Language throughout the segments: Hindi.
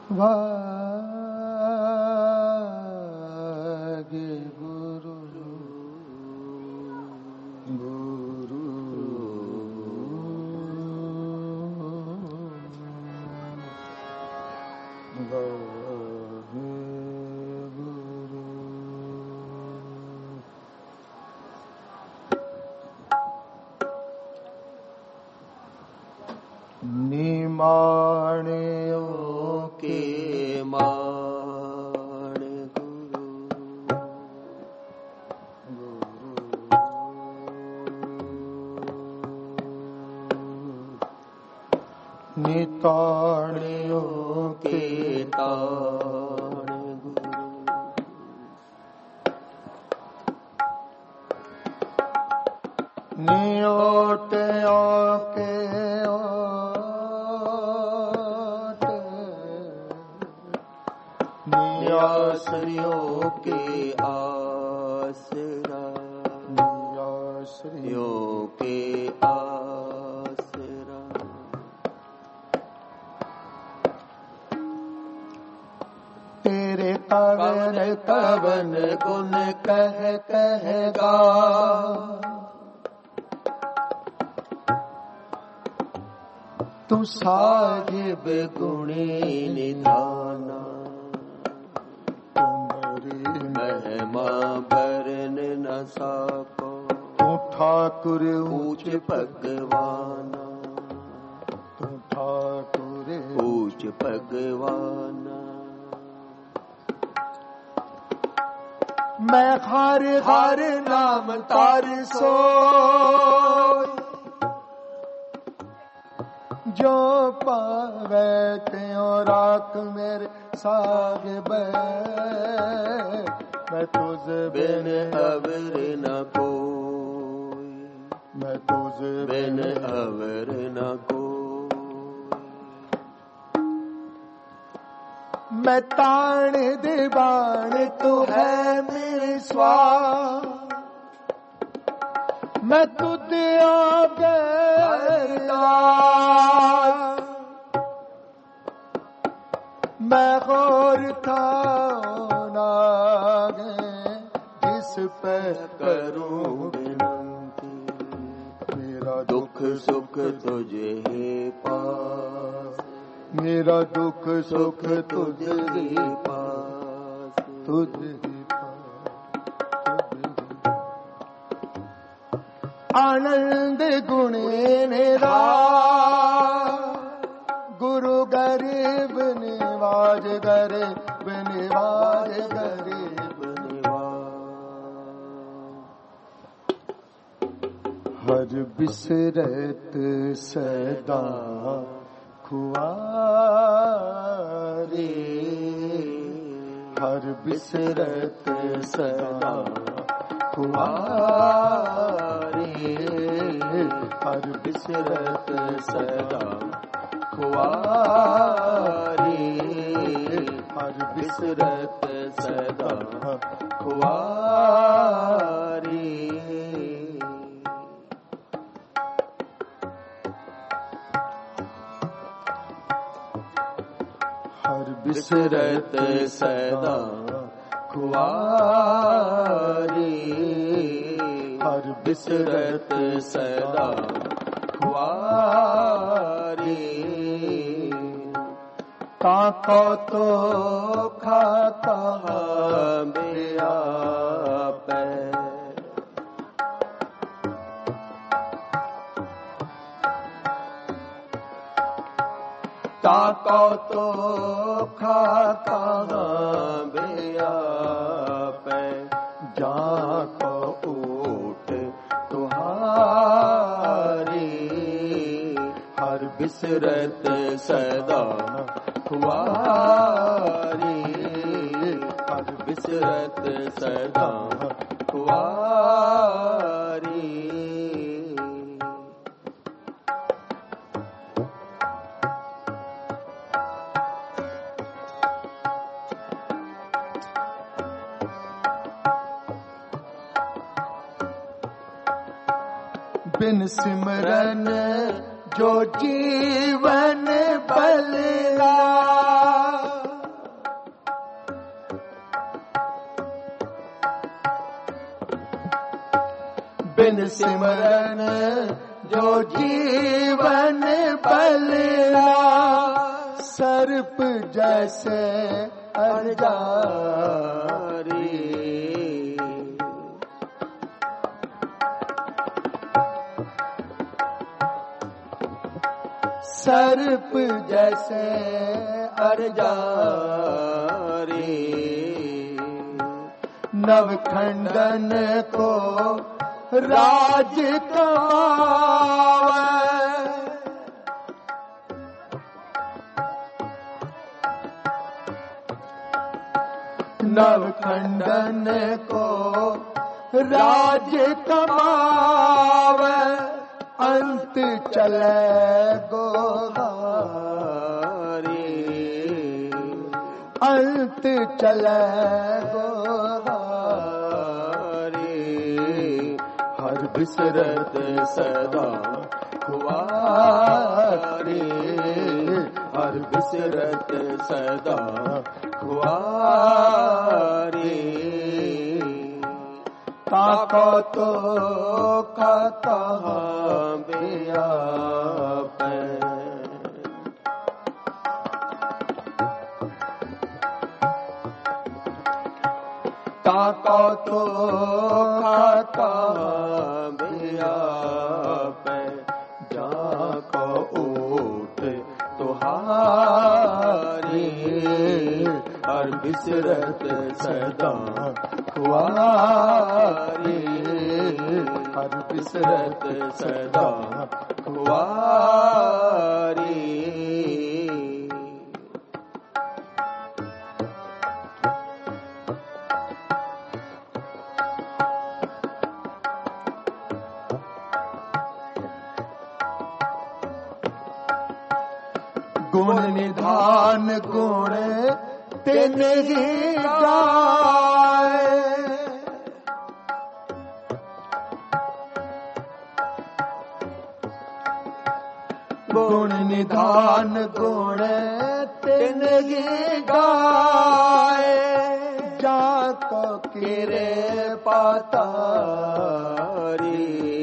वागे गुरु गुरु वागे गुरु निमाणियों के मान गुरु निताणियों के ताण गुरु नियोटियों के नियासरियों के आसरा नियासरियों के आसरा तेरे कवन कवन गुण कहेगा तू साहिब गुणी निधाना महिमा भरन न सको तू ठाकुर ऊंच भगवाना तू ठाकुर ऊंच भगवाना मैं हर हर नाम तार सो जो पावे त्यों राख मेरे साहिब मैं तुझ बिन अवर न कोई मैं तुझ बिन अवर न कोई मैं ताण दीवान तू है मेरे स्वाम मैं तुझ आगे मैं गौर था नागे जिस पे करूं विनती मेरा दुख सुख तुझे पास मेरा दुख सुख तुझे पास तुझे आनंद गुणे निरा गुरु गरीब निवाज गरीब निवाज गरीब निवाज हर बिसरत सदा खुआरे हर बिसरत सदा खुआरे हर बिसरत सदा खुआरे हर बिसरत सदा खुआरे हर बिसरत सदा खुआरे हर बिसरत सदा खुआरे ताको तो खाता बेया पे ताको तो खाता बेया पे जाको ऊट तुहारी हर बिसरत सदा खुआरी हर बिसरत सदा खुआरी बिन सिमरन जो जीवन बलरा सिमरन जो जीवन बलना, सर्प जैसे अरजारी। सर्प जैसे अरजारी, नवखंडन को राज कमावे। नवखंडन को राज कमावे, अंत चले गोहारी। अंत चले गोहारी, हर बिसरत सदा खुआरी। हर बिसरत सदा खुआरी। ताको तो कहाँ बेयाप, ताको तो कहाँ बेयाप, जाको ऊठ तुहारी। हर बिसरत सदा खुआरी। हर बिसरत सदा खुआरी। गुण निधान गुण तिन ही गाए, गुण निधान गुण तिन ही गाए। जाको किरे पातारी,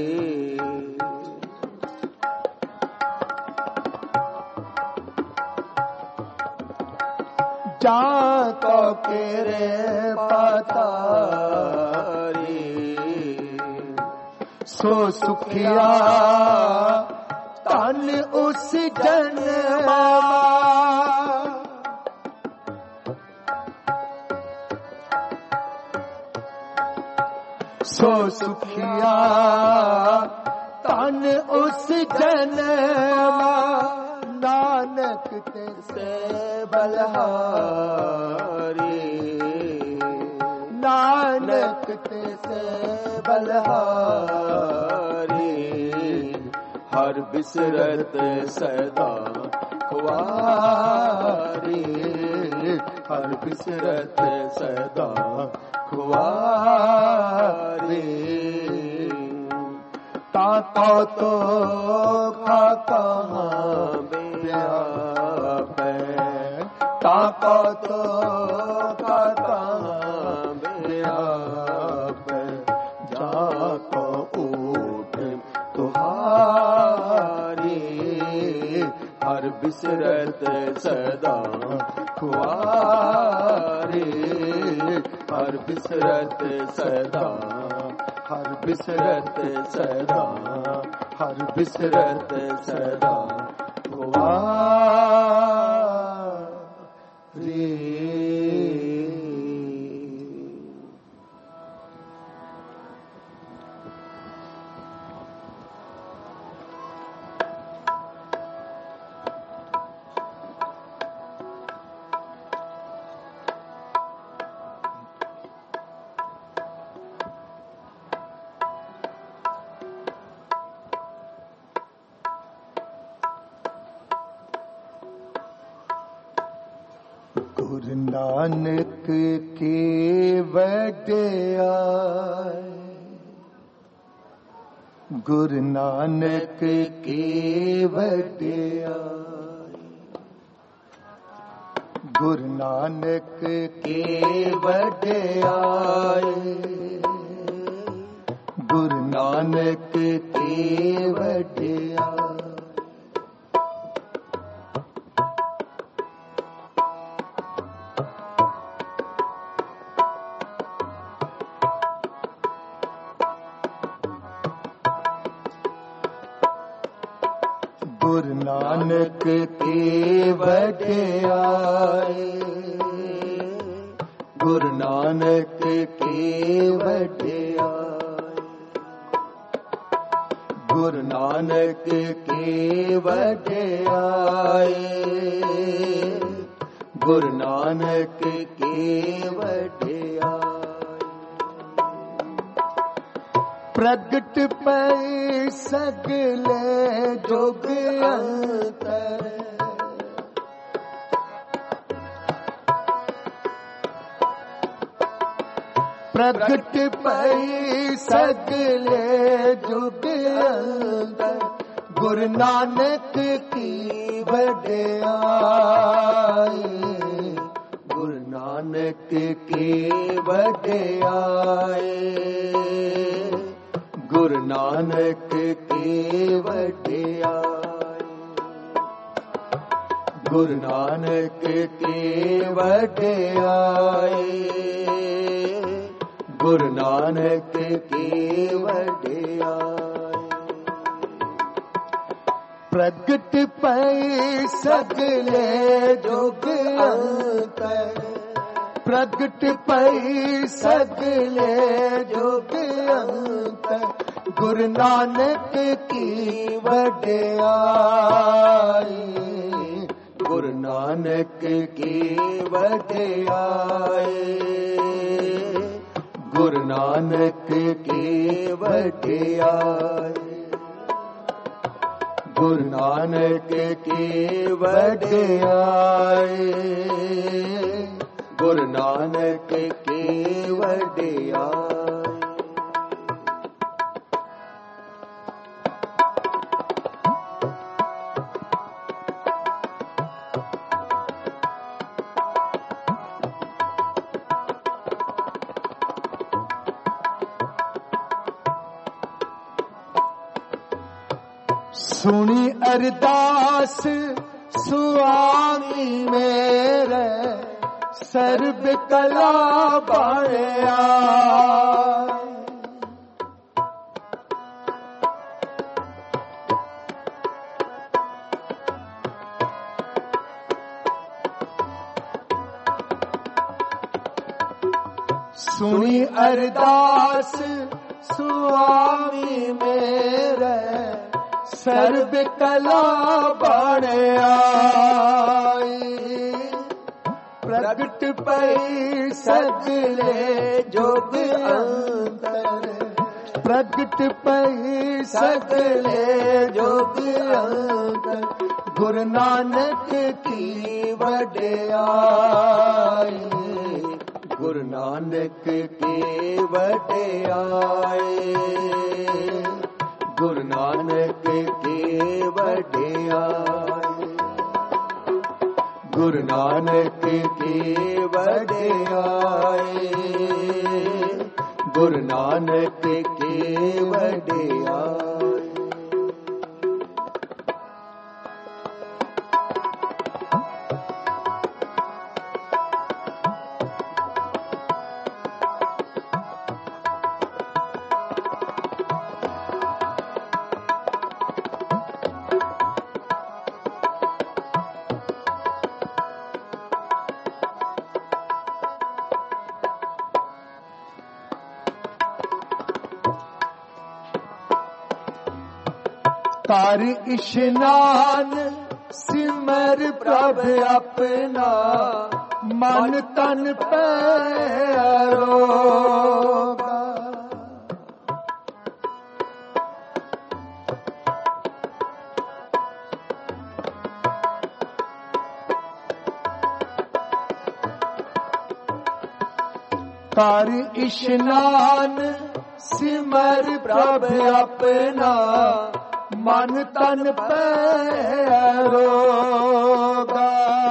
जाको किरे पातारी। सो सुखिया तन उस जन्मा, सो सुखिया तन उस जन्मा। नानक से बलहारी। नानक से बलहारी। हर बिसरत सदा खुआरी। हर बिसरत सदा खुआरी। ताको तो कहाँ बेयाप, ताको तो कहाँ बेयाप। जाको ऊठ तुहारी। हर बिसरत सदा खुआरी। हर बिसरत सदा, हर बिसरत सदा, हर बिसरत सदा खुआरी। गुरु नानक के वड्याई, गुरु नानक के वड्याई, गुरु नानक के वड्याई, गुरु नानक की वडियाई। गुरु नानक की वडियाई, गुरु नानक की वडियाई, गुरु नानक की वडियाई, गुरु नानक की वडियाई। प्रगट पै सगले जुग अंतर, प्रगट पै सगले जुग अंतर, गुरु नानक की वडियाई, गुरु नानक की वडियाई, गुरु नानक की वडियाई, गुरु नानक की वडियाई, गुरु नानक की वडियाई। प्रगट पै सगले जुग अंतर, प्रगट पै सगले जुग अंतर, गुरु नानक की वडियाई, गुरु नानक की वडियाई, गुरु नानक की वडियाई, गुरु नानक की वडियाई, गुरु नानक की वडियाई। सुनी अरदास स्वामी मेरे, सर्ब कला बाणिया, सुनी अरदास स्वामी मेरे, सर्ब कला बाणियाई। प्रगट पै सगले जुग अंतर, प्रगट पै सगले जुग अंतर, गुरु नानक की वडियाई, गुरु नानक की वडियाई, गुरु नानक की वडियाई, गुरु नानक की वडियाई, गुरु नानक की वडियाई। कर इशनान सिमर प्रभ अपना, मन तन पैरोगा। कर इशनान सिमर प्रभ अपना, मन तन पैरोगा।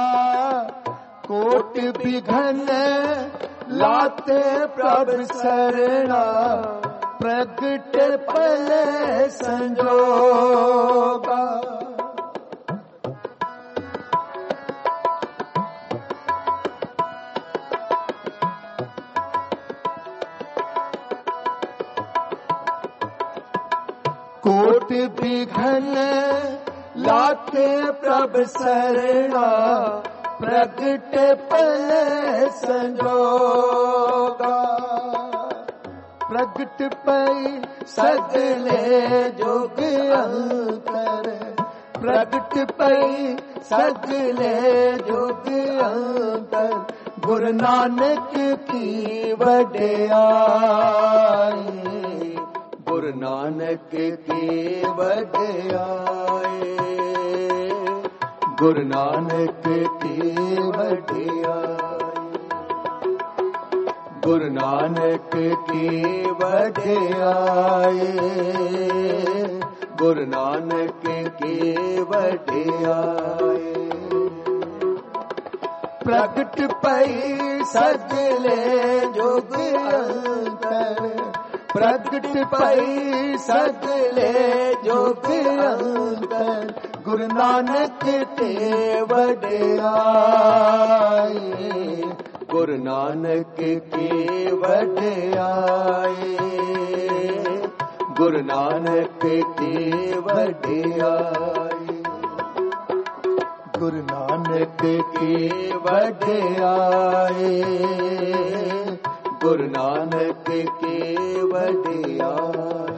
कोट बिघन लाते प्रभ सरना, प्रगट पले संजोगा। कोट विघन लाके प्रभ शरणा, प्रगट पले संजोगा। प्रगट पई सगले जोग अंतर, प्रगट पई सगले जोग अंतर। गुरु नानक की वडियाई, गुरु नानक की वडियाई, गुरु नानक की वडियाई, गुरु नानक की वडियाई, गुरु नानक की वडियाई। प्रगट पई सगले जोग अंतर, प्रगट पई सगले जोग अंतर। गुरु नानक ते वडियाई, गुरु नानक की वडियाई, गुरु नानक की वडियाई, गुरु नानक की वडियाई, गुरु नानक की वडियाई।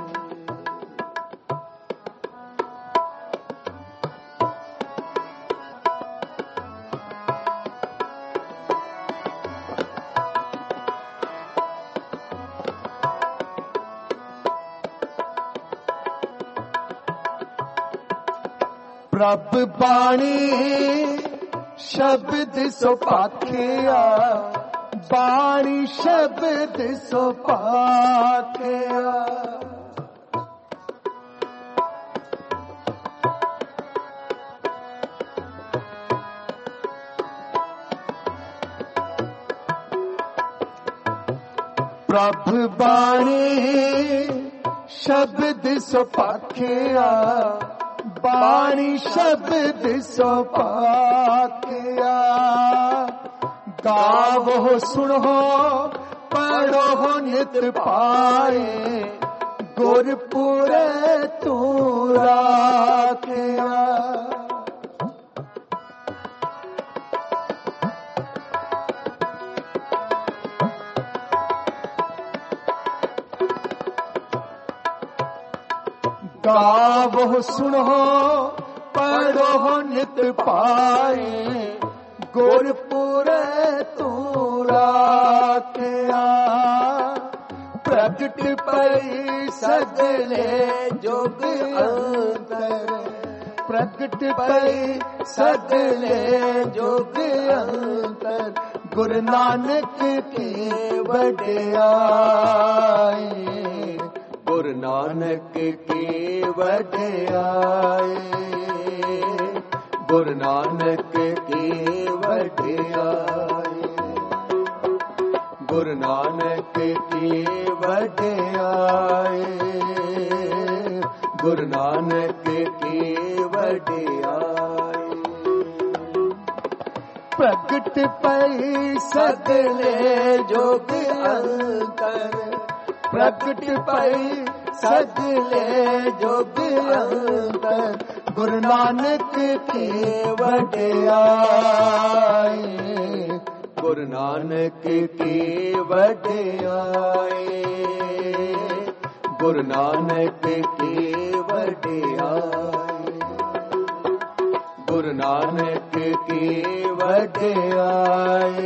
प्रभ बाणी शब्द सो पाखिया, बाणी शब्द सो पाखिया। प्रभ बाणी शब्द सो पाखिया, बाणी शब्द सो पाखिया। गावो सुनो पढ़ो नित पाए, गुरपुरे तू राखिया। गावो सुनो पढ़ो नित पाए, गुरपुरे तू राखिया। प्रगट पई सगले जोग अंतर, प्रगट पई सगले जोग अंतर। गुरु नानक की वडियाई, गुरु नानक की वडियाई, गुरु नानक की वडियाई, गुरु नानक की वडियाई, गुरु नानक की वडियाई। प्रगट पई सगले जोग अंतर, प्रगट पई सगले जोग अंतर। गुरु नानक की वडियाई, गुरु नानक की वडियाई, गुरु नानक की वडियाई, गुरु नानक की वडियाई,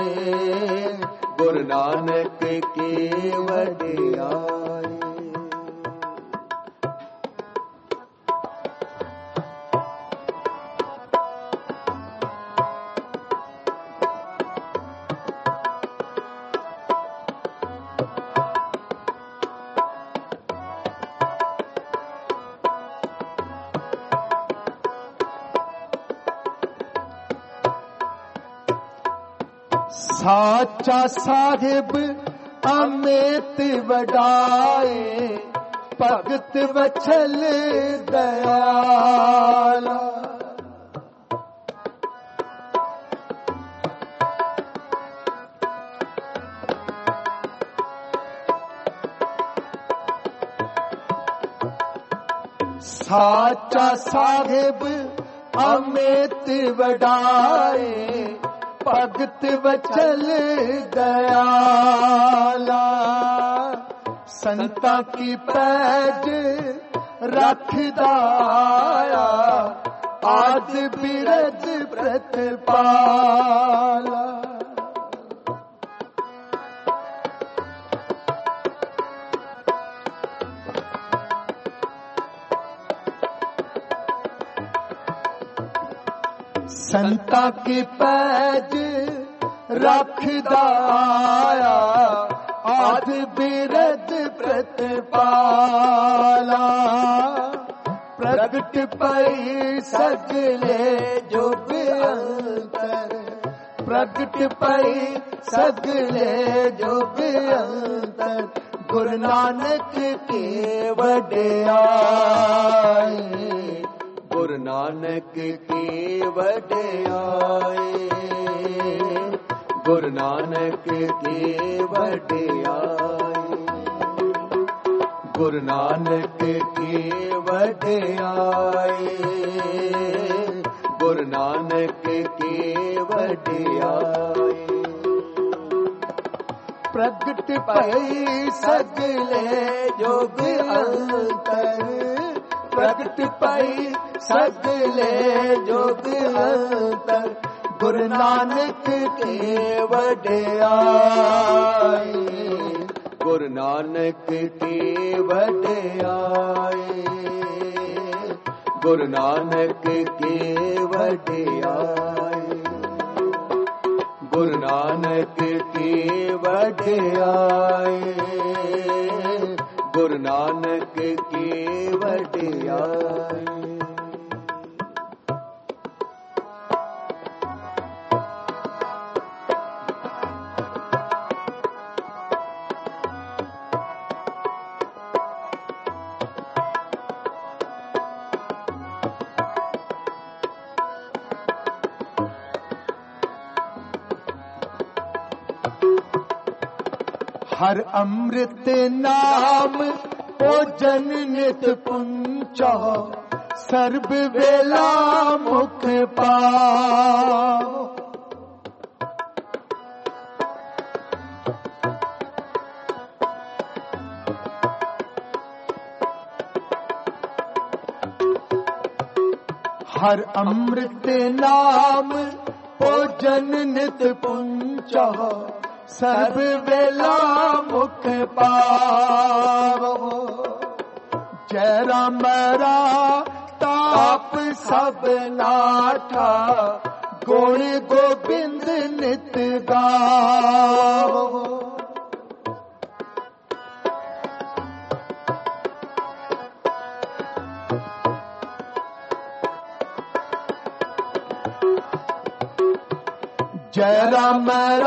गुरु नानक की वडियाई। साचा साहिब अमित वडाए भगत वछल दयाला। साचा साहिब अमित वडाए भगत वचल दयाला। संता की पैज रखदा आया आज बिरज प्रतिपाला। संता की पैज रखदा आया आज बिरज प्रतिपाला। प्रगट पई सगले जुग अंतर, प्रगट पई सगले जुग अंतर। गुरु नानक के वडियाई, गुरु नानक की वडियाई, गुरु नानक की वडियाई, गुरु नानक की वडियाई, गुरु नानक की वडियाई। प्रगट पई सगले जुग अंतर, प्रगट पई सगले जुग अंतर। गुरु नानक के वडियाई, गुरु नानक की वडियाई, गुरु नानक की वडियाई, गुरु नानक की वडियाई, गुरु नानक की वडियाई। हर अमृत नाम भोजन नित पुंचा, सर्ब वेला मुख पाओ। हर अमृत नाम भोजन नित पुंचा, सर्ब वेला मुख पावो। जय राम ताप सब नाठा, गुण गोबिंद नित गावो। जय राम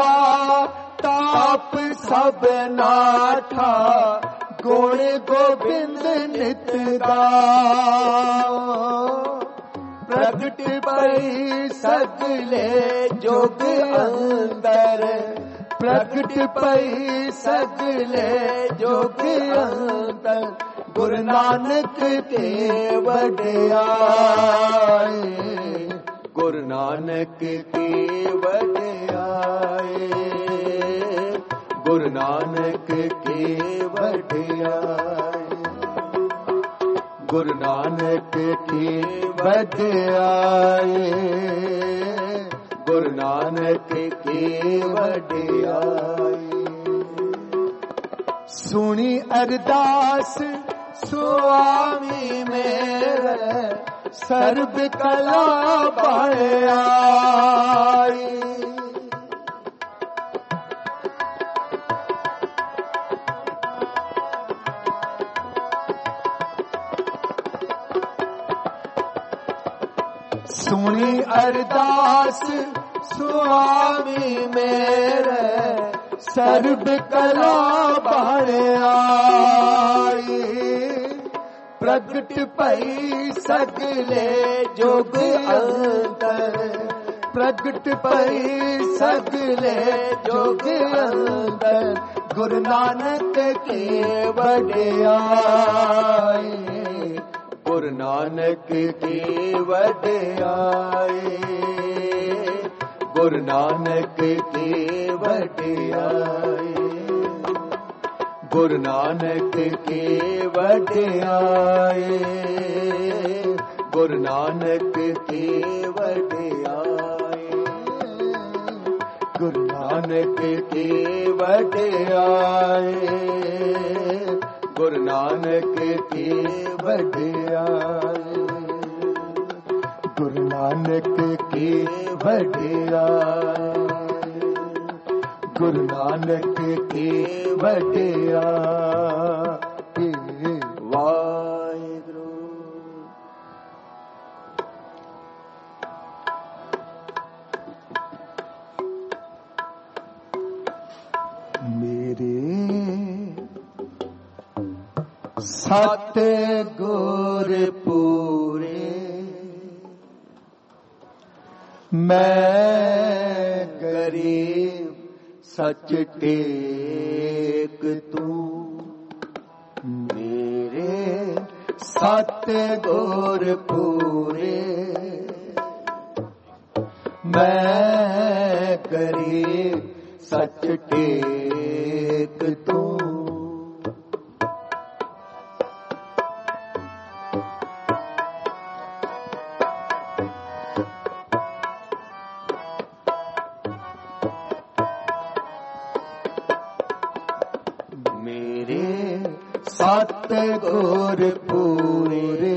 ताप सब नाठा, गुण गोबिंद नित गाओ। प्रगट पई सगले जुग अंतर, प्रगट पई सगले जुग अंतर। गुरु नानक के वडियाई, गुरु नानक की वडियाई, गुरु नानक की वडियाई, गुरु नानक की वडियाई, गुरु नानक की वडियाई। सुनी अरदास स्वामी मेरे, सर्ब कला बढ़ाई। सुनी अरदास स्वामी मेरे, सर्ब कला बण आई। प्रगट भई सगले जुग अंतर, प्रगट भई सगले जुग अंतर, गुरु नानक की वडियाई, गुरु नानक की वडियाई, गुरु नानक की वडियाई, गुरु नानक की वडियाई, गुरु नानक की वडियाई, गुरु नानक की वडियाई, गुरु नानक की वडियाई, गुरु नानक की वडियाई, गुरु नानक की वडियाई। वाहिगुरु। मेरे सत गुर पूरे, मैं गरीब सच टेक तू, मेरे सत गुर पूरे, मैं गरीब सच टेक तू, सत गुर पूरे,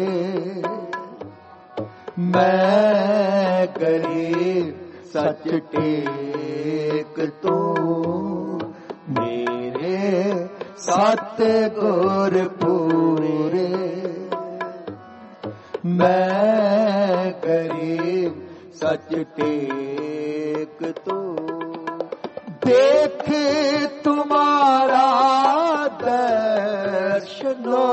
मैं गरीब सच टेक तू, मेरे सत गुर पूरे, मैं गरीब सच टेक तू। देख तुम्हारा दर्शनो,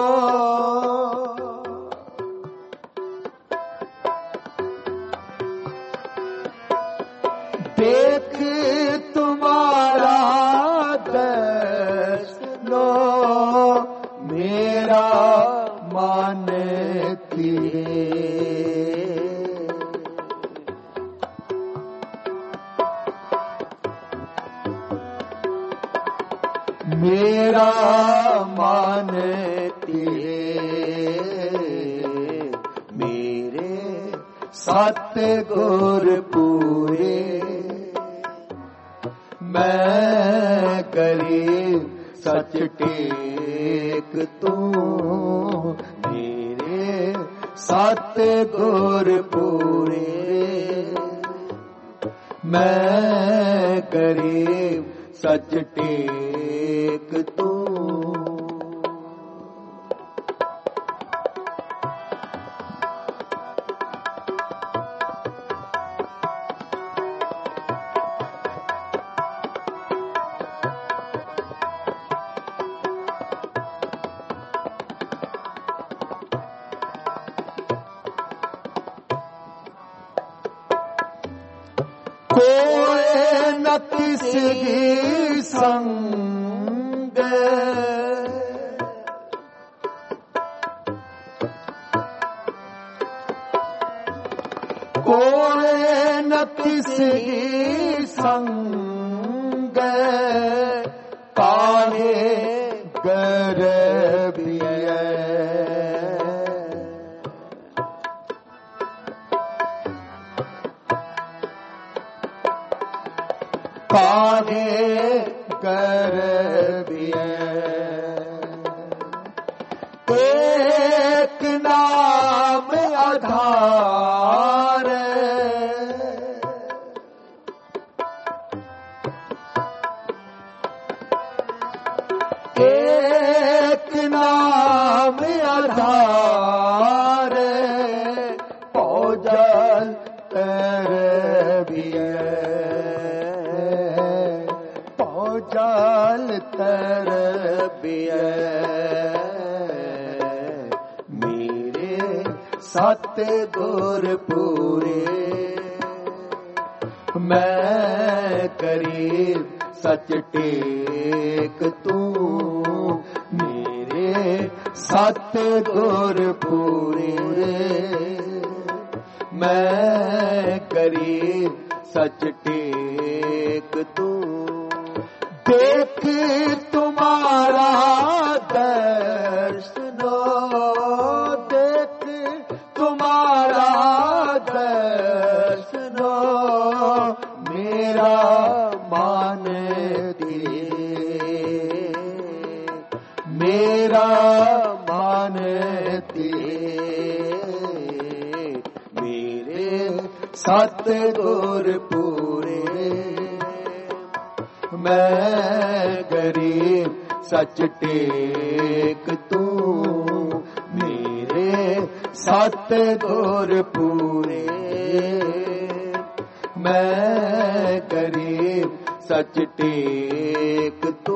देख तुम्हारा दर्शनो, मेरा मन तेरे, मेरा मन तेरे, मेरे सत गुर पूरे, मैं गरीब सच टेक तू, मेरे सत गुर पूरे, मैं गरीब सच टेक तू। कोई न किसी संग, कोई न किसी संग, काहे गर्भिए, काहे गर्भिए, एक नाम आधार, एक नाम आधार, भोजन तेरे भी है, भोजन जल तर बियै मेरे सत गुर पूरे मैं करीब सच टेक तू मेरे सत गुर पूरे मैं करीब सच टेक तू देख तुम्हारा दर्शनो देख तुम्हारा दर्शनो मेरा मान दिए मेरा मान दिए मेरे सत गुर पूरे मैं गरीब सच टेक तू मेरे सत गुर पूरे मैं गरीब सच टेक तू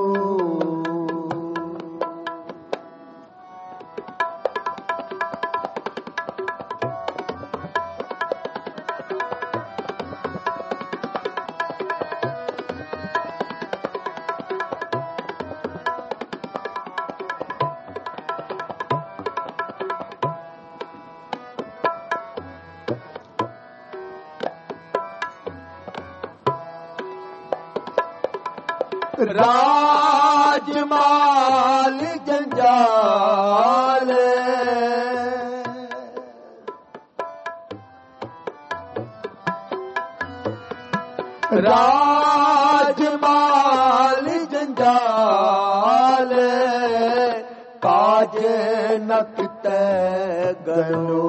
राजमाल जंजाल राजमाल जंजाल काज नकत गणो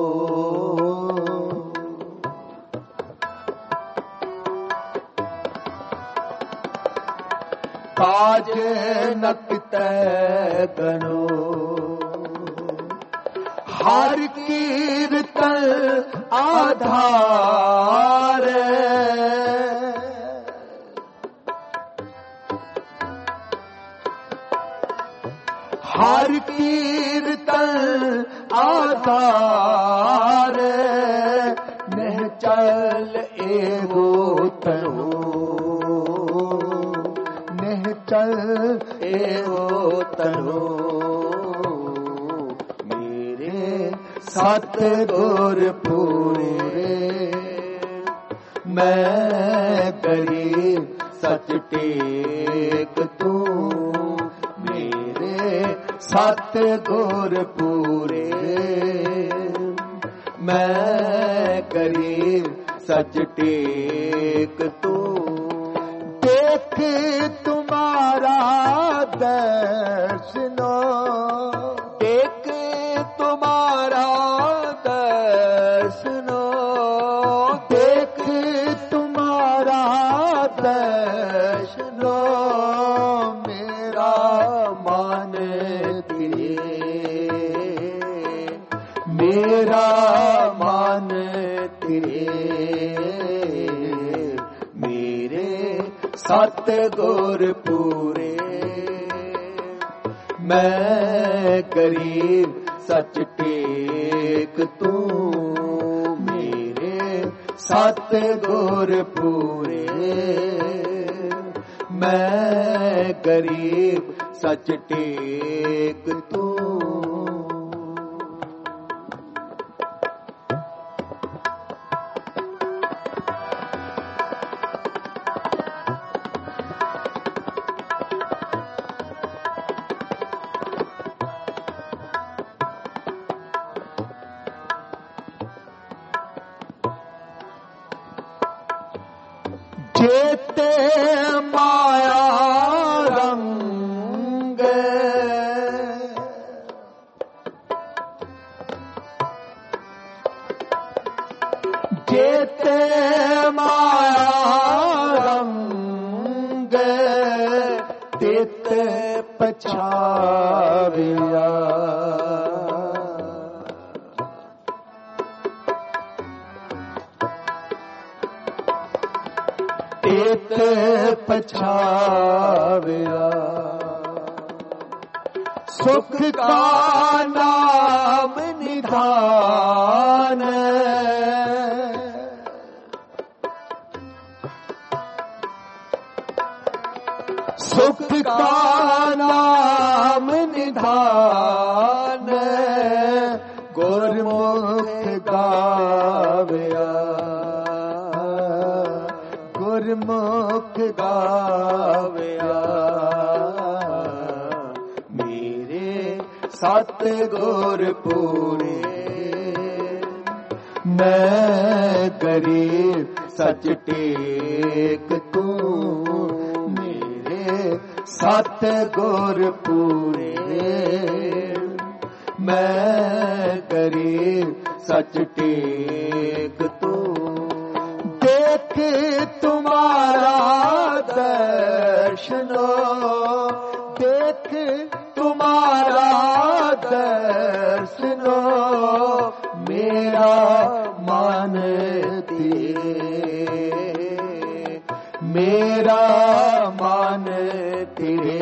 काज नकत गणो हर कीर्तन आधार हर कीर्तन आधार नह चल एगो तनो चल एवो तनो मेरे सत गुर पूरे मैं गरीब सच टेक तू मेरे सत गुर पूरे मैं गरीब सच टेक तू देख तुम्हारा दर्शनो देख तुम्हारा दर्शनो देख तुम्हारा दर्शनो मेरा मान दिए मेरा मान दिए मेरे सत गुर पूरे मैं गरीब सच टेक तू मेरे सत गुर पूरे मैं गरीब सच टेक तू जेते माया रंग जेते माया रंग तेते पछाविया ਚੇਤ ਪਛਾਵਿਆ ਸੁਖ ਕਾ ਨਾਮ ਨਿਧਾਨ ਸੁਖ ਕਾ ਨਾਮ ਨਿਧਾਨ ਗੁਰਮੁਖ ਗਾਵਿਆ ਗੁਰਮੁਖ ਗਾਵਿਆ ਮੇਰੇ ਸਤ ਗੁਰ ਪੂਰੇ ਮੈਂ ਗਰੀਬ ਸਚ ਟੇਕ ਤੂੰ ਸਤ ਗੁਰ ਪੂਰੇ ਮੈਂ ਗਰੀਬ ਸਚ ਟੇਕ ਤੂੰ ਦੇਖ ਤੁਮਾਰਾ ਦਰਸ਼ਨੋ ਦੇਖ ਤੁਮਾਰਾ ਦਰਸ਼ਨੋ ਮੇਰਾ ਮਨ ਤੇਰੇ ਮੇਰਾ ਮਨ ਤੇਰੇ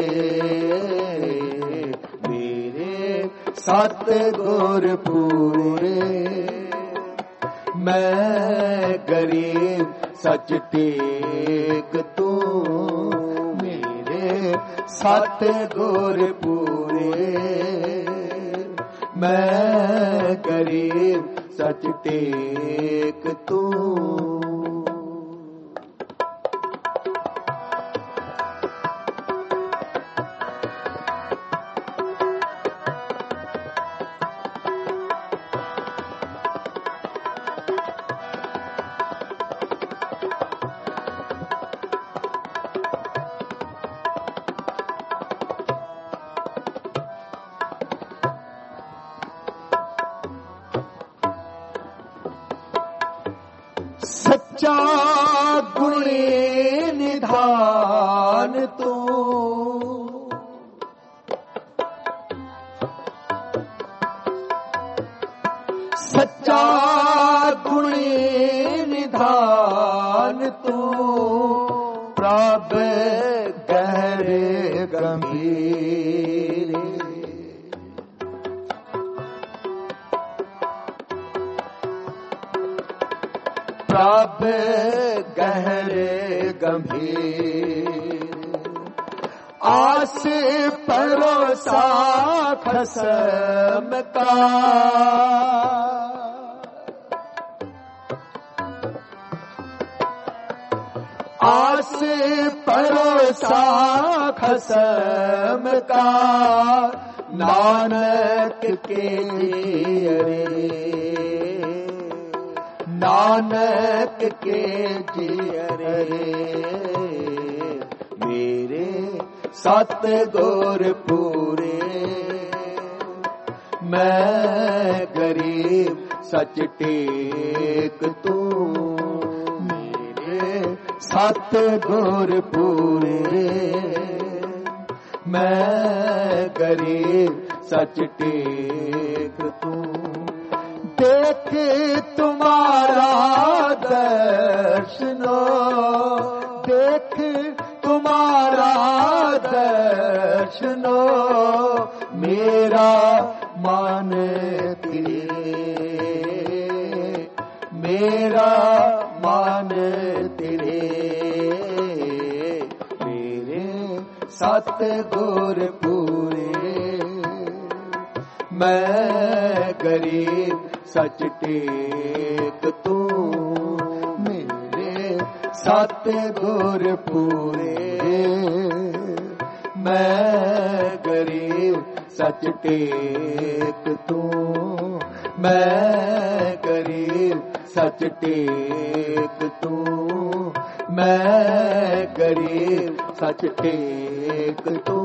ਮੇਰੇ ਸਤ ਗੁਰ ਪੂਰੇ ਮੈਂ ਗਰੀਬ ਸਚ ਟੇਕ ਤੂੰ ਮੇਰੇ ਸਤ ਗੁਰ ਪੂਰੇ ਮੈਂ ਗਰੀਬ ਸਚ ਟੇਕ ਤੂੰ ਸੱਚਾ ਗੁਣੇ ਨਿਧਾਨ ਤੂੰ ਸੱਚਾ ਗੁਣੇ ਨਿਧਾਨ ਤੂੰ ਪ੍ਰਭ ਗਹਿਰੇ ਗੰਭੀਰੇ ਪ੍ਰਭ ਗਹਿਰੇ ਗੰਭੀਰ ਆਸ ਭਰੋਸਾ ਖਸਮ ਕਾ आस भरोसा खसम का नानक के जियरे नानक के जियरे मेरे सतगुर पूरे मैं गरीब सच टेक तू सतगुर पूरे मैं गरीब सच टेक तू देख तुम्हारा दर्शनो देख तुम्हारा दर्शनो मेरा मन तेरे मेरा मन तेरे मेरे सतगुर पूरे मैं गरीब सच टेक तू मेरे सतगुर पूरे मैं गरीब सच टेक तू मैं गरीब सच टेक तू मैं गरीब सच टेक तू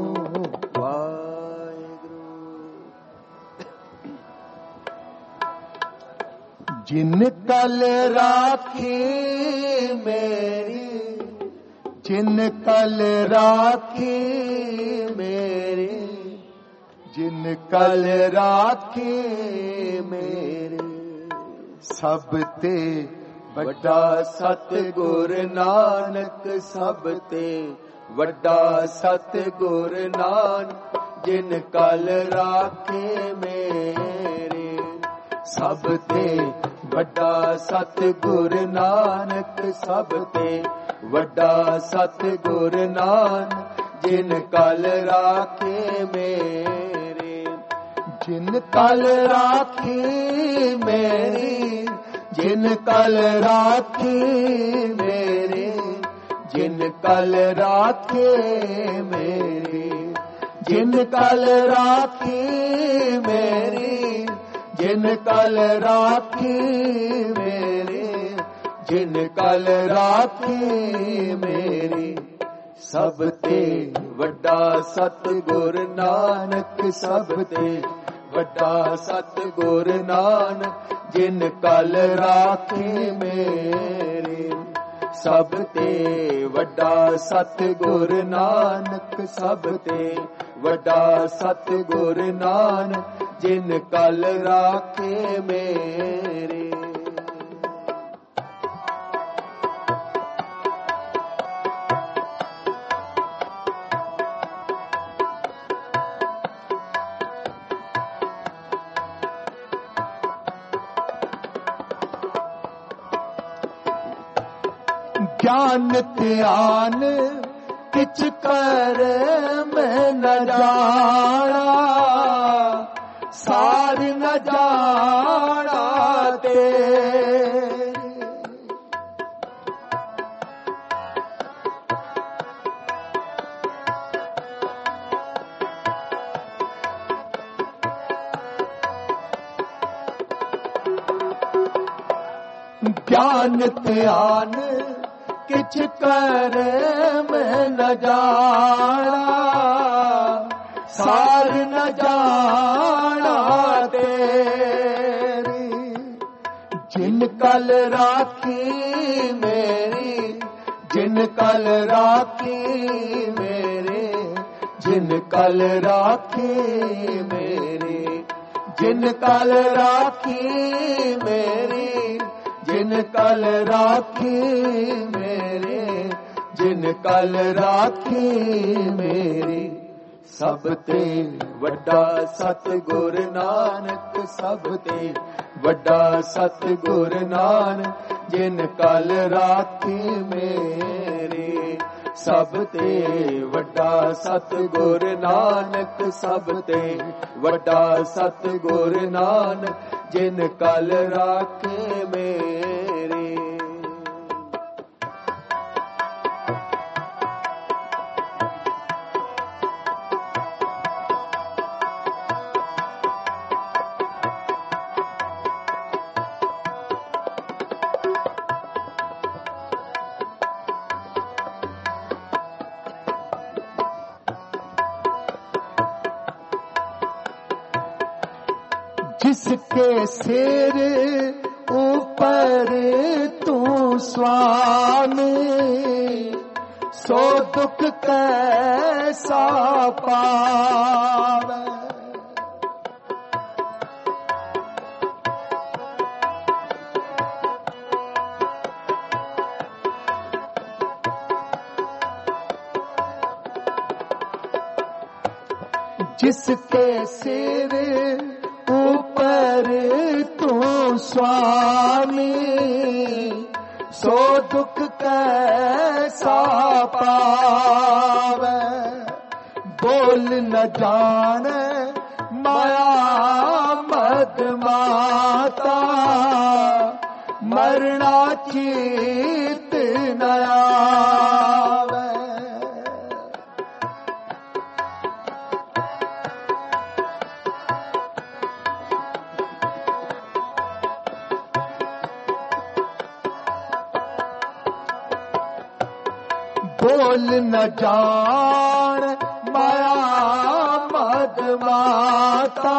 जिन कल राखी मेरी जिन कल राखी मेरी जिन कल राखी मेरे सब ते ਵੱਡਾ ਸਤਿਗੁਰ ਨਾਨਕ ਸਭ ਤੇ ਵੱਡਾ ਸਤਿਗੁਰ ਨਾਨਕ ਜਿਨ ਕਲ ਰਾਖੇ ਮੇਰੇ ਸਭ ਤੇ ਵੱਡਾ ਸਤਿਗੁਰ ਨਾਨਕ ਸਭ ਤੇ ਵੱਡਾ ਸਤਿਗੁਰ ਨਾਨਕ ਜਿਨ ਕਲ ਰਾਖੇ ਮੇਰੇ ਜਿਨ ਕਲ ਰਾਖੀ ਮੇਰੀ ਜਿਨ ਕਲ ਰਾਖੀ ਮੇਰੇ ਜਿਨ ਕਲ ਰਾਖੇ ਮੇਰੀ ਜਿਨ ਕਲ ਰਾਖੀ ਮੇਰੀ ਜਿਨ ਕਲ ਰਾਖੀ ਮੇਰੀ ਜਿਨ ਕਲ ਰਾਖੀ ਮੇਰੀ ਸਭ ਤੇ ਵੱਡਾ ਸਤਿਗੁਰ ਨਾਨਕ ਸਭ ਤੇ ਵੱਡਾ ਸਤਿਗੁਰ ਨਾਨਕ ਜਿਨ ਕਲ ਰਾਖੇ ਮੇਰੇ ਸਭ ਤੇ ਵੱਡਾ ਸਤਿਗੁਰ ਨਾਨਕ ਸਭ ਤੇ ਵੱਡਾ ਸਤਿਗੁਰ ਨਾਨਕ ਜਿਨ ਕਲ ਰਾਖੇ ਮੇਰੇ ज्ञान ध्यान किछ कर मैं न जाना सार न जाना तेरे ज्ञान ध्यान किछ कर मैं न जाना सार न जाना तेरी जिन कल राखी मेरी जिन कल राखी मेरे जिन कल राखी मेरी जिन कल राखी मेरी जिन कल राखी मेरे जिन कल राखी मेरी सब ते वड्डा सतगुर नानक सब ते वड्डा सतगुर नानक जिन कल राखी मेरी सब ते वड्डा सतगुर नानक सब ते वड्डा सतगुर नानक जिन कल राखे मेरे जिसके सिर ऊपर तू स्वामी सो दुख कैसा पावे जिसके सिर ऊपर तू स्वामी सो दुख कैसा पावे बोल न जाने माया मद माता मरना चीत न आवे बोल न जान माया मद माता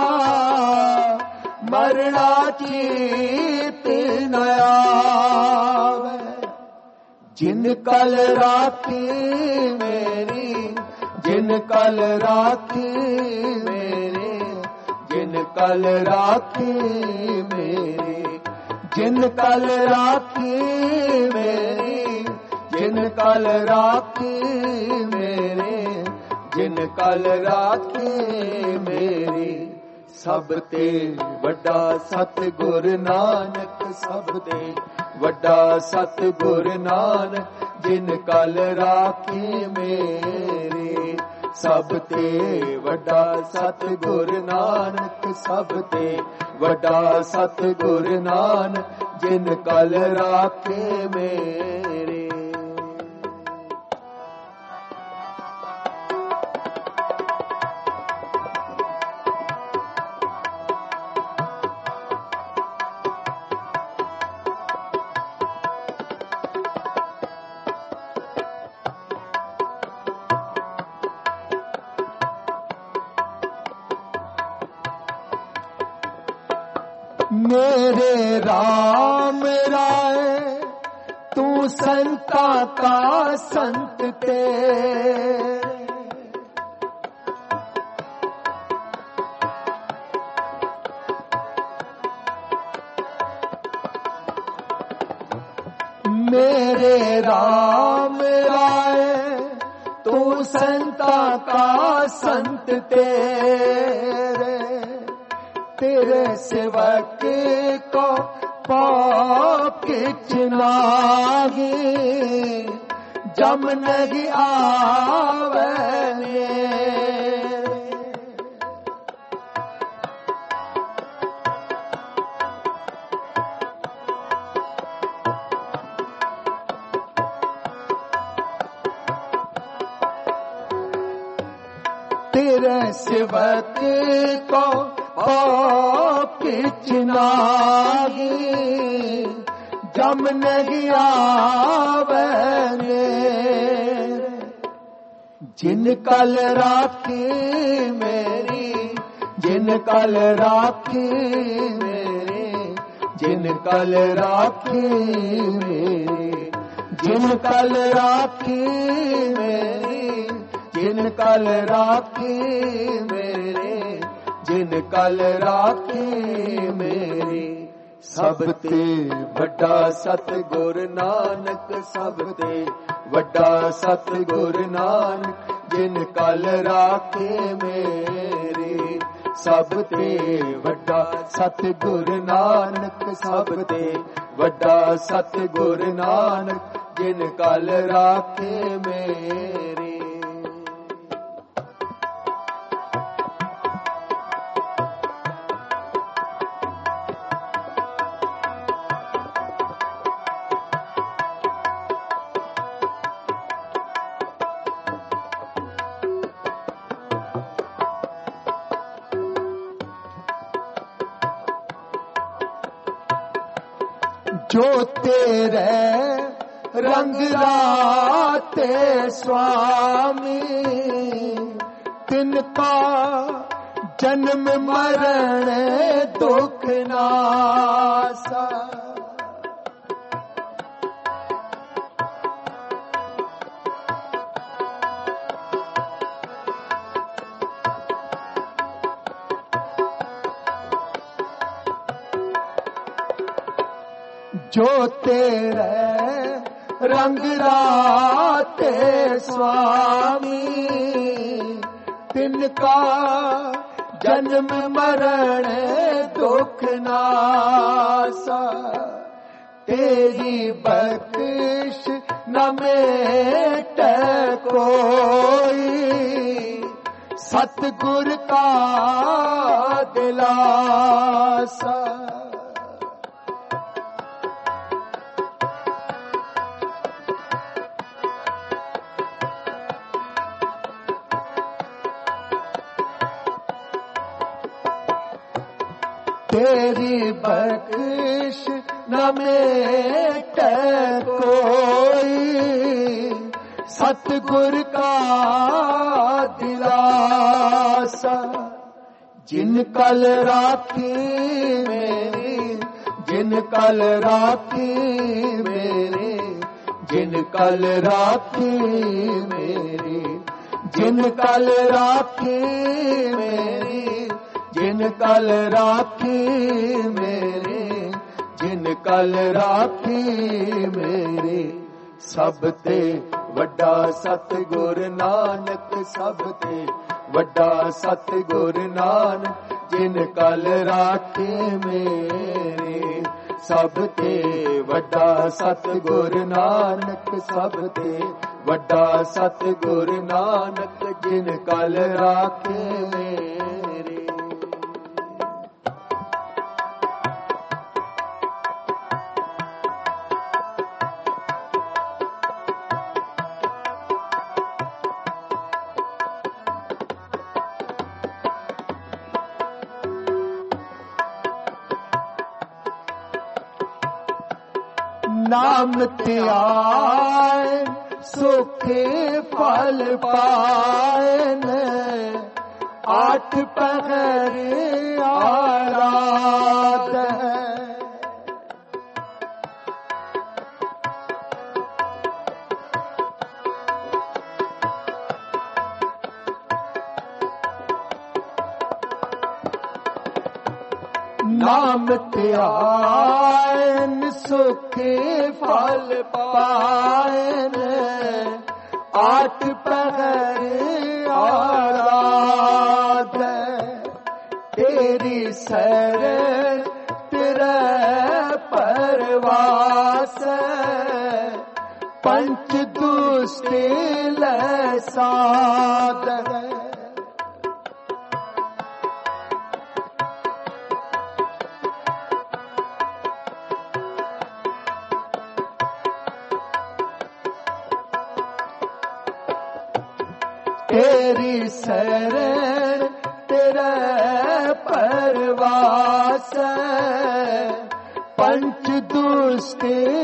मरना चीत न आवे जिन कल राखी मेरी जिन कल राखी मेरे जिन कल राखी मेरी जिन कल राखी मेरी, जिन कल राखी मेरे, जिन कल राखी मेरी, सब ते वड्डा सतगुर नानक, सब ते वड्डा सतगुर नानक, जिन कल राखी मेरी, सब ते वड्डा सतगुर नानक, सब ते वड्डा सतगुर नानक, जिन कल राखे मेरे। मेरे राम राय तू संता का संत तेरे, मेरे राम राय तू संता का संत तेरे, तेरे सेवक को पाप किछ नागी, जम नहीं आवे तेरे सेवक को पाप किछ नागी, जम नहीं आवे जिन कल राखी मेरी, जिन कल राखी मेरी, जिन कल राखी मेरी, जिन कल राखी मेरी, जिन कल राखी मेरे, जिन कल राखी मेरी, सब ते वड्डा सतगुर नानक, सब ते वड्डा सतगुर नानक, जिन कल राखे मेरी, सब ते वड्डा सतगुर नानक, सब ते वड्डा सतगुर नानक, जिन कल राखे मेरी। जो तेरे रंग राते स्वामी, तिनका जन्म मरण दुख नासा, जो तेरे रंग राते स्वामी, तिनका जन्म मरण दुख नासा, तेरी बख्शिश न मेट कोई, सतगुर का दिलासा। तेरी बख्शिश न मेट कोई, सतगुर का दिलासा। जिन कल राखी मेरी, जिन कल राखी मेरी, जिन कल राखी मेरी, जिन कल राखी मेरी, जिन कल राखी मेरे, जिन कल राखी मेरे सब ते वड्डा सतगुर नानक सब ते वड्डा सतगुर नानक जिन कल राखे मेरे सब ते वड्डा सतगुर नानक सब ते वड्डा सतगुर नानक जिन कल राखे मेरे। नाम त्याय सुखे फल पायन आठ पहर आराध नाम त्यायन सुखे फल पायन आठ पहर आराध तेरी शरण तेरे परवास पंच दुष्ट साध तेरी शरण तेरे परवास पंच दुष्ट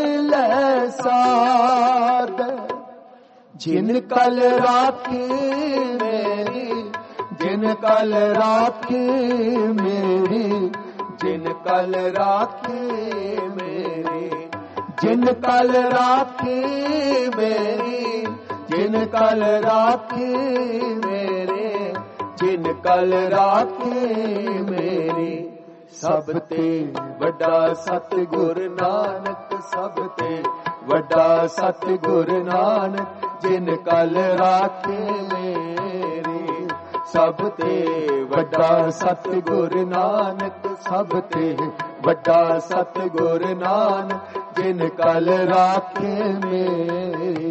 साध जिन कल राखी मेरी जिन कल राखी मेरी जिन कल राखी मेरी जिन कल राखी मेरी जिन कल राखी मेरे जिन कल राखी मेरी सब ते वड्डा सतगुर नानक सब ते वड्डा सतगुर नानक जिन कल राखी मेरी सब ते वड्डा सतगुर नानक सब ते वड्डा सतगुर नानक जिन कल राखी मेरी।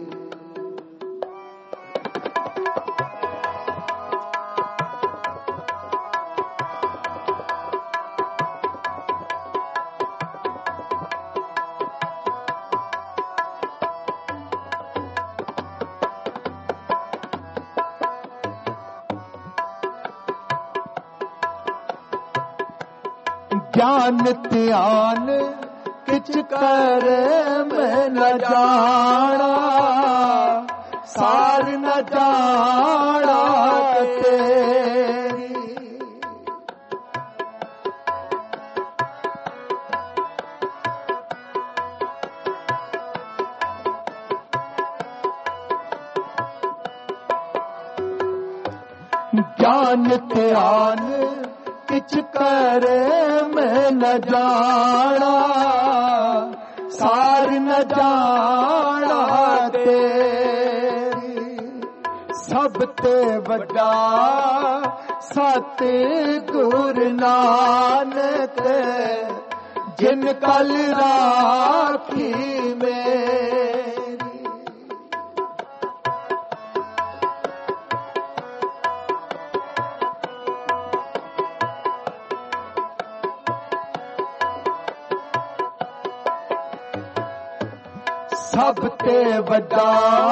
ज्ञान ध्यान किच कर मैं न जाना सार न जाना तेरी ज्ञान ध्यान किच कर मैं न जाना सार न जाना तेरी सब ते वड्डा सतगुर नानक जिन कल राखी मेरी सब ते वड्डा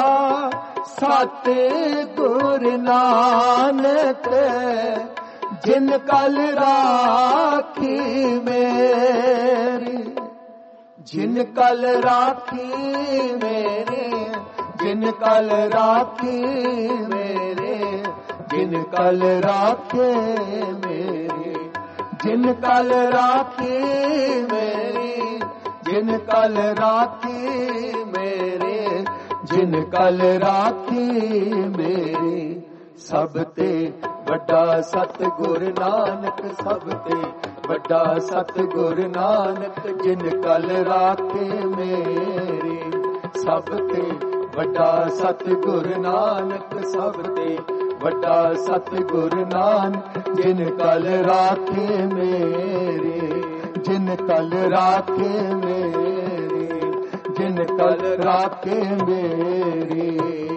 सतगुर नानक जिन कल राखी मेरी जिन कल राखी मेरे जिन कल राखी मेरे जिन कल राखे मेरे जिन कल राखी मेरी जिन कल राखी मेरे जिन कल राखी मेरे सब ते वड्डा सतगुर नानक सब ते ਵੱਡਾ ਸਤਿਗੁਰ ਨਾਨਕ ਜਿਨ ਕਲ ਰਾਖੇ ਮੇਰੀ। ਸਭ ਤੇ ਵੱਡਾ ਸਤਿਗੁਰ ਨਾਨਕ, ਸਭ ਤੇ ਵੱਡਾ ਸਤਿਗੁਰ ਨਾਨਕ ਜਿਨ ਕਲ ਰਾਖੇ ਮੇਰੀ। ਜਿਨ ਕਲ ਰਾਖੇ ਮੇਰੀ, ਜਿਨ ਕਲ ਰਾਖੇ ਮੇਰੀ।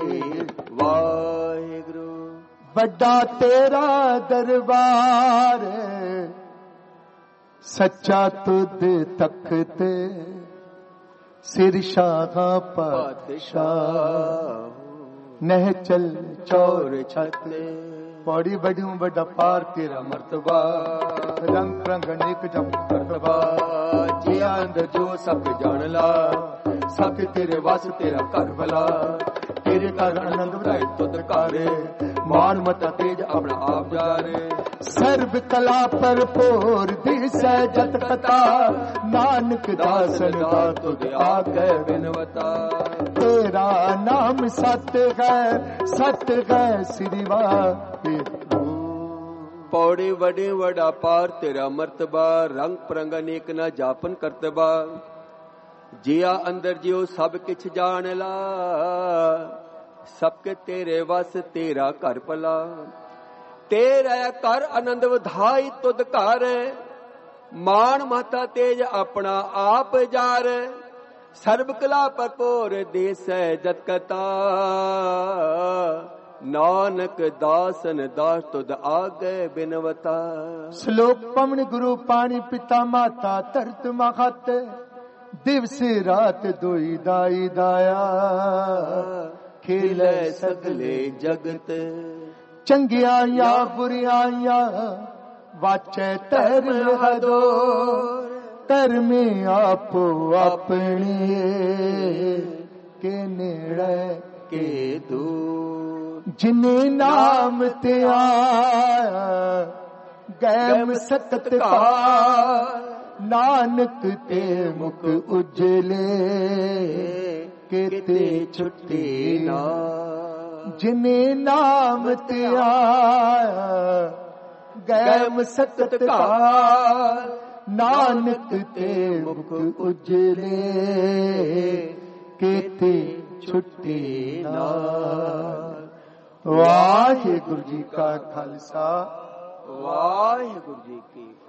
ਵਾਹਿਗੁਰੂ। ਵੱਡਾ ਤੇਰਾ ਦਰਬਾਰ, ਸੱਚਾ ਤੁਧ ਤਖਤ, ਸਿਰ ਸ਼ਾਹਾਂ ਪਾਤਸ਼ਾਹ, ਨਹਿ ਚਲ ਚੌਰ ਛਤ। ਪੌੜੀ ਬੜਿਉ ਵੱਡਾ ਪਾਰ ਤੇਰਾ ਮਰਤਬਾ, ਰੰਗ ਰੰਗ ਅਨੇਕ ਜਪ ਕਰਤਬਾ। ਜਿਆ ਅੰਦਰ ਜੋ ਸਭ ਜਾਣ ਲਾ, ਸਭ ਤੇਰੇ ਵਸ ਤੇਰਾ ਘਰ ਭਲਾ। ਤੇਰੇ ਘਰ ਆਨੰਦ ਵਧਾਏ ਤੁਧ ਘਾਰੇ, ਮਾਨ ਮਤਾ ਤੇਜ ਆਪਣਾ ਆਪ ਜਾਰੇ। ਸਰਬ ਕਲਾ ਭਰਪੂਰ ਦਿਸੈ ਜਤ ਕਥਾ, ਨਾਨਕ ਦਾਸਨ ਦਾ ਤੁਧ ਆਗੇ ਬਿਨਵਤਾ। ਤੇਰਾ ਨਾਮ ਸਤ ਹੈ, ਸਤ ਹੈ ਸ੍ਰੀ ਵਾਹਿਗੁਰੂ। ਪੌੜੀ ਵਡੇ ਵਡਾ ਪਾਰ ਤੇਰਾ ਮਰਤਬਾ, ਰੰਗ ਪ੍ਰੰਗ ਅਨੇਕ ਨਾ ਜਾਪਨ ਕਰਤਬਾ। ਜਿਆ ਅੰਦਰ ਜਿਉ ਸਭ ਕਿਛ ਜਾਣ ਲਾ, ਸਭ ਕੇ ਤੇਰੇ ਵਸ ਤੇਰਾ ਘਰ ਭਲਾ। ਤੇਰਾ ਘਰ ਆਨੰਦ ਵਧਾਈ ਤੁਧ ਘਰ, ਮਾਨ ਮਤਾ ਤੇਜ ਆਪਣਾ ਆਪ ਜਾਰ। ਸਰਬ ਕਲਾ ਭਰਪੂਰ ਦੇਸੈ ਜਤ ਕਤਾ, ਨਾਨਕ ਦਾਸਨ ਦਾਸ ਤੁਧ ਆਗੇ ਬਿਨਵਤਾ। ਸ਼ਲੋਕ ਪਵਨ ਗੁਰੂ ਪਾਣੀ ਪਿਤਾ ਮਾਤਾ ਧਰਤ ਮਹਤ, ਦਿਵਸ ਰਾਤ ਦੋਈ ਦਾਈ ਦਾਇਆ। ਖੇਲੇ ਸਗਲੇ ਜਗਤ, ਚੰਗਿਆਈਆਂ ਬੁਰਿਆਈਆਂ ਵਾਚੈ ਧਰਮ ਹਦੋਰ। ਧਰਮੇ ਆਪੋ ਆਪਣੇ, ਕੇ ਨੇੜੇ ਕੇ ਦੂਰ। ਜਿਨੇ ਨਾਮ ਤੇ ਆਇਆ ਗੈਮ ਸਕਤ ਪਾਰ, ਨਾਨਕ ਤੇ ਮੁਖ ਉਜਲੇ ਕਿਤੇ ਛੁੱਟੀ ਨਾ। ਜਿਨੇ ਨਾਮ ਤੇ ਆਇਆ ਗੈਮ ਸਕਤ ਪਾਰ, ਨਾਨਕ ਤੇ ਮੁਖ ਉਜਲੇ ਕਿਤੇ ਛੁੱਟੀ ਨਾ। ਵਾਹਿਗੁਰੂ ਜੀ ਕਾ ਖਾਲਸਾ, ਵਾਹਿਗੁਰੂ ਜੀ ਕੀ ਫਤਿਹ।